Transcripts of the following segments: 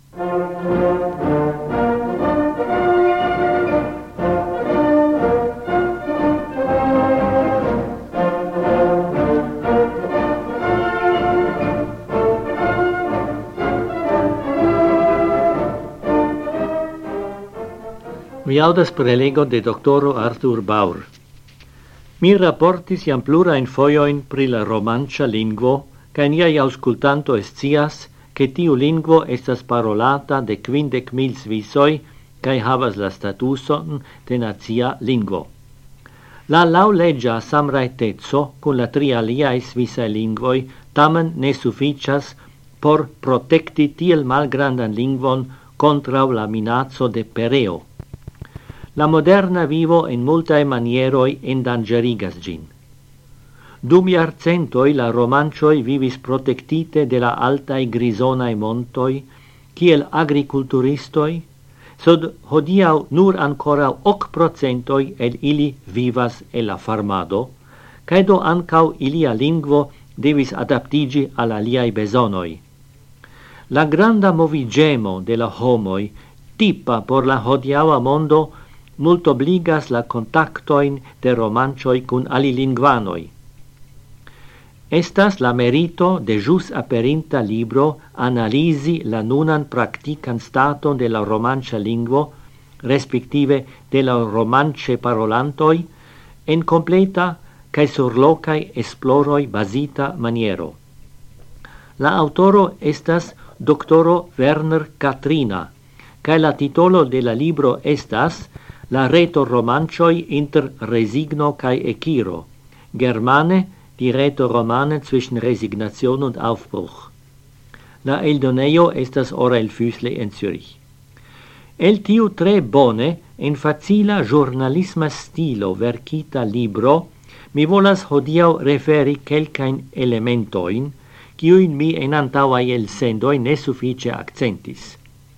Mi audas prelego de doctoro Arthur Baur. Mi rapportis iam plurain foioin pri la romancia lingvo, ca niai auscultanto scias che tiu lingvo estas parolata de 50.000 svisoi, cae havas la statuson de nacia lingvo. La laulegia samraetezzo cun la tri aliae svisae lingvoi tamen ne sufficias por protecti tiel malgrandan lingvon contra la minazzo de pereo. La moderna vivo in multae manieroi endangerigas gin. Dum iarcentoi la romancioi vivis protectite de la altae grisonae montoi, kiel agriculturistoi, sed hodiau nur ancora 8% el ili vivas e la farmado, caedo ancau ilia lingvo devis adaptigi al aliai besonoi. La granda movigemo de la homoi, tipa por la hodiaua mondo, multobligas la contactoin de romancioi cun alilingvanoi. Estas la merito de jus aperinta libro analisi la nunan practican staton de la romancia lingvo, respektive de la romance parolantoi, en completa cae surlocai esploroi basita maniero. La autoro estas doctoro Werner Katrina, cae la titolo de la libro estas La reto romancioi inter resigno cae eciro, germane die reto romane zwischen Resignation und Aufbruch. La eldoneio estas Orel Füssli en Zürich. El tiu tre bone en facila giornalisma stilo verkita libro, mi volas hodiau referi kelkain elementoin, kiuin mi en antauai elsendoi ne suffice accentis.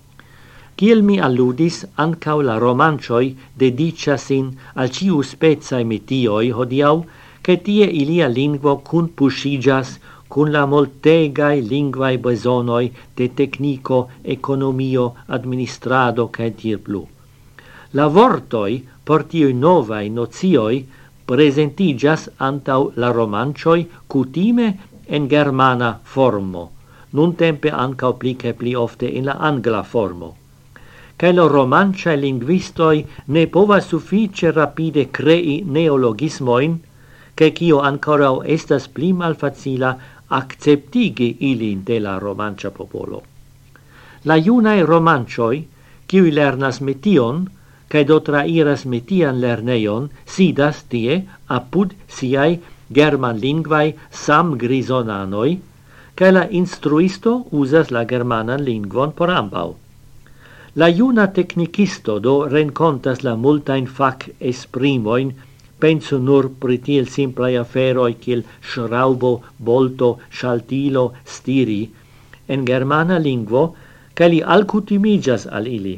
Kiel mi alludis, ancau la romancioi dediciasin al ciu spezae metioi hodiau, che tie ilia lingvo cun puscigas cun la moltegai lingvae besonoi de tecnico, economio, administrado, cae tir plu. La vortoi, por tiui novae nozioi, presentigas antau la romancioi cutime en germana formo, nun tempe ancau pli che pli ofte in la angla formo. Cae lo romanciae linguistoi ne povas suffice rapide crei neologismoin, che cio ancora estas pli malfacila acceptigi ilin de la romancia popolo. La iunae romancioi, kiui lernas metion, cae do trairas metian lerneion, sidas tie apud siai germanlingvae samgrisonanoi, cae la instruisto usas la germanan lingvon por ambau. La iuna technicisto do rencontas la multain fac esprimoin, penso nur pri tiel simplai aferoi kiel schraubo, bolto, schaltilo, stiri, en germana lingvo, ca li alcutimigas al ili.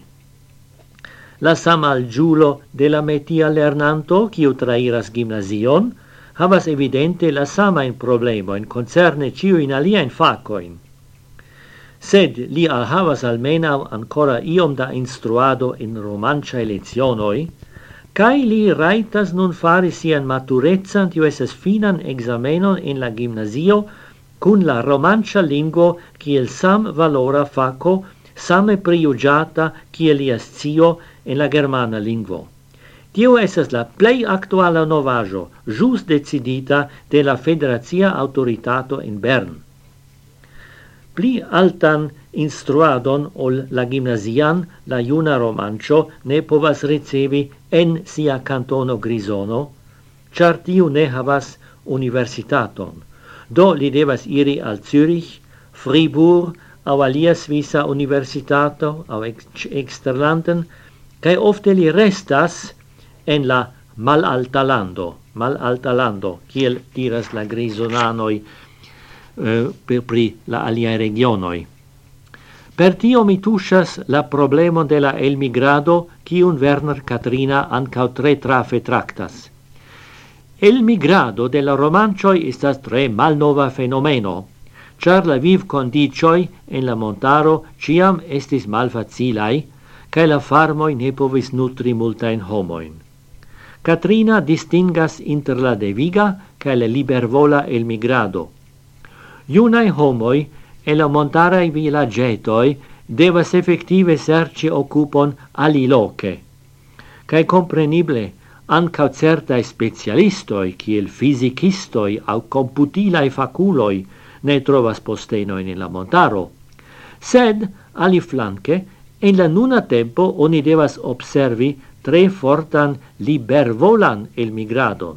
La samalgiulo de la metia lernanto, kiu trairas gimnasion, havas evidente la samain problemoin concerne ciuin aliaen facoin. Sed li havas almenau ancora iom da instruado in romanciae lezionoi, cae li raitas nun fari sian maturezzan tiu esses finan examenon in la gimnasio cun la romancia lingvo kiel sam valora faco, same priugiata kiel lia scio in la germana lingvo. Tio esses la plei actuala novajo, jus decidita de la Federazia Autoritato in Bern. Pli altan instruadon ol la gimnasian la iuna romancio ne povas ricevi en sia cantono Grisono, char tiu ne havas universitaton. Do li devas iri al Zürich, Fribourg, au alia Svisa universitato, au exterlanden, cae ofte li restas en la malalta lando, kiel diras la grisonanoi pri la aliae regionoi. Per tio mi tushas la problemo de la elmigrado, kiun Werner Katrina ancau tre trafe tractas. El migrado de la romancioi estas tre malnova fenomeno, char la viv condicioi en la montaro ciam estis malfacilai, cae la farmoi ne povis nutri multain homoin. Catrina distingas inter la deviga cae la libervola elmigrado. Iunae homoi e la montarae villagetoi devas effective serci occupon aliloce, cae comprenible ancau certae specialistoi, kiel fisicistoi au computilae faculoi, ne trovas postenoin in la montaro. Sed, aliflanque, in la nuna tempo oni devas observi tre fortan libervolan elmigradon.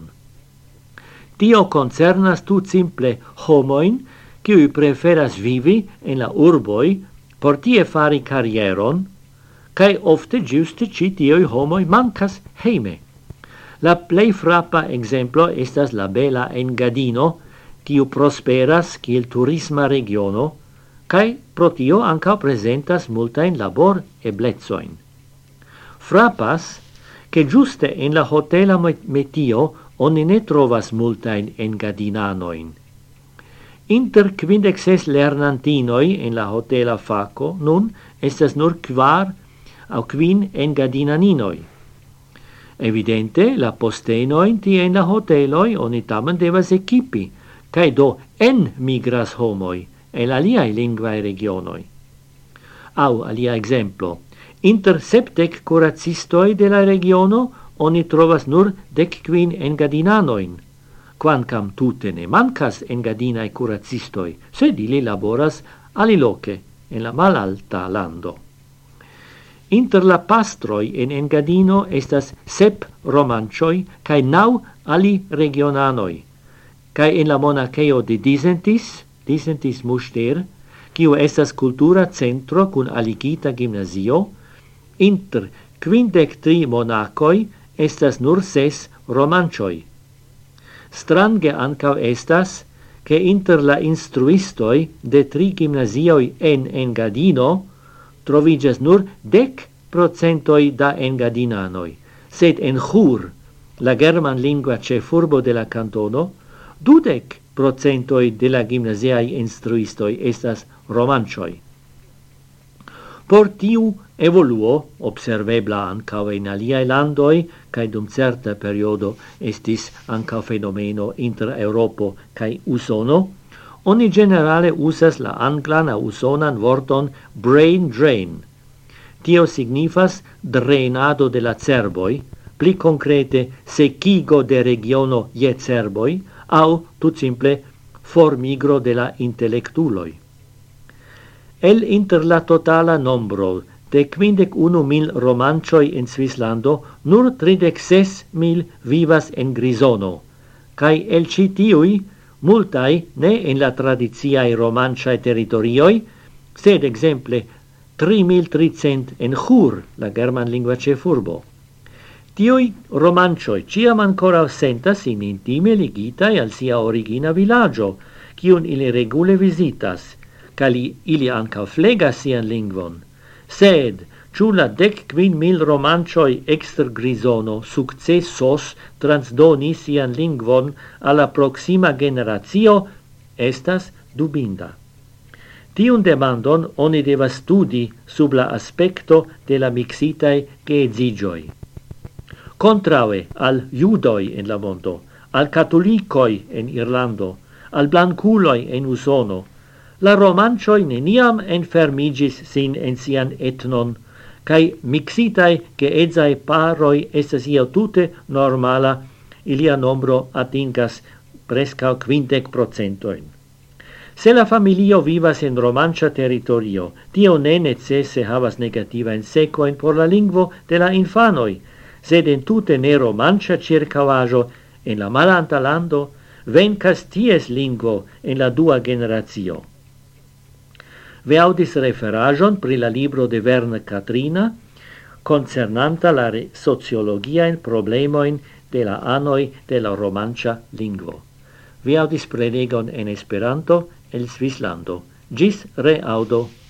Tio concernas tut simple homoin, qui preferas vivi in la urboi, por tie fari carrieron, cae ofte giuste citioi homoi mancas heime. La plei frappa exemplo estas la bela Engadino, quiu prosperas kiel turisma regiono, cae pro tio anca presentas multain labor eblezoin. Frappas, che giuste in la hotela metio oni ne trovas multain engadinanoin. Inter 56 lernantinoi in la hotela faco, nun estas nur 4 au 5 engadinaninoi. Evidente, la postenoin tie in la hoteloi oni tamen devas equipi, cae do migras homoi, el aliae linguae regionoi. Au, alia exemplo, inter 70 curacistoi de la regiono oni trovas nur 15 engadinanoin, quancam tute ne mancas engadinae curacistoi, sed ili laboras aliloce, en la malalta lando. Inter la pastroi en Engadino estas 7 romancioi cae 9 ali regionanoi, cae en la monacheo de Disentis Muster, quiu estas cultura centro cun aligita gymnasio, inter 53 monacoi estas nur 6 romancioi. Strange ancau estas, che inter la instruistoi de 3 gymnasioi en Engadino trovigas nur 10% da engadinanoi, sed en Chur, la german lingua cefurbo de la cantono, 20% de la gymnasiae instruistoi estas romancioi. Por tiu evoluo, observebla ancao in aliae landoi, cae dum certa periodo estis ancao fenomeno inter Europo cae Usono, oni generale usas la anglan a usonan vorton brain drain. Tio signifas drenado de la cerboi, pli concrete sequigo de regiono je cerboi, au, tut simple, formigro de la intellectuloi. El inter la totala nombro de 51.000 romancioi in Svislando, nur 36.000 vivas en Grisono, cae el citiui multai ne in la tradiziae romanciae territorioi, sed exemple 3.300 en Chur, la german lingua cefurbo. Tioi romancioi ciam ancora sentas in intime ligitai al sia origina villaggio, cium ili regule visitas, cali ili anca flegas sian lingvon. Sed, ciu la 15.000 romancioi exter Grisono successos transdoni sian lingvon alla proxima generatio, estas dubinda. Tiun demandon oni devas studi sub la aspecto de la mixitae geedzigioi. Contraue al judoi en la mondo, al catolicoi en Irlando, al blanculoi en Usono, la romancioi neniam enfermigis sin en sian etnon, cae mixitae geedzae paroi estas io tute normala, ilia nombro atingas prescau 50%. Se la familio vivas en romancia territorio, tio ne necesse havas negativa in sequoin por la lingvo de la infanoi, sed en tute ne romancia circavajo en la malanta lando, vencas ties lingvo en la dua generatio. Ve audis referajon pri la libro de Verne Catrina, concernanta la sociologiae problemoin de la anoi de la romancia lingvo. Ve audis prelegon en Esperanto el Svislando. Gis reaudo.